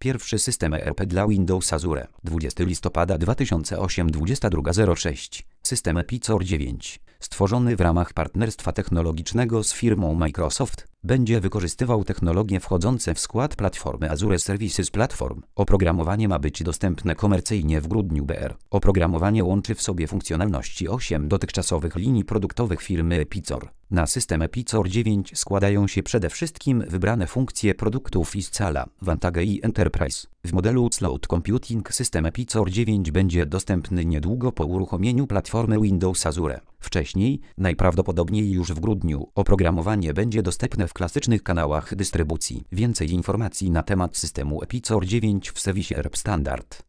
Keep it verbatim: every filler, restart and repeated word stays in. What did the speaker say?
Pierwszy system E R P dla Windows Azure. dwudziestego listopada dwa tysiące ósmego, dwudziesta druga zero sześć. System Epicor dziewięć. Stworzony w ramach partnerstwa technologicznego z firmą Microsoft, będzie wykorzystywał technologie wchodzące w skład platformy Azure Services Platform. Oprogramowanie ma być dostępne komercyjnie w grudniu B R. Oprogramowanie łączy w sobie funkcjonalności osiem dotychczasowych linii produktowych firmy Epicor. Na system Epicor dziewięć składają się przede wszystkim wybrane funkcje produktów i scala, Vantage i Enterprise. W modelu Cloud Computing system Epicor dziewięć będzie dostępny niedługo po uruchomieniu platformy Windows Azure. Wcześniej, najprawdopodobniej już w grudniu, oprogramowanie będzie dostępne w klasycznych kanałach dystrybucji. Więcej informacji na temat systemu Epicor dziewięć w serwisie E R P Standard.